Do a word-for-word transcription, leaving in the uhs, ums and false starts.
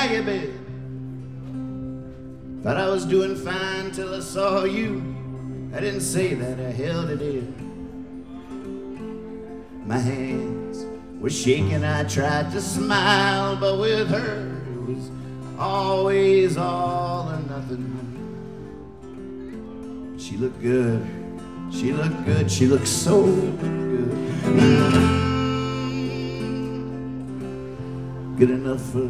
you been? Thought I was doing fine till I saw you. I didn't say that, I held it in. My hands were shaking, I tried to smile, but with her it was always all or nothing. She looked good, she looked good, she looked so good. Mm. Good enough for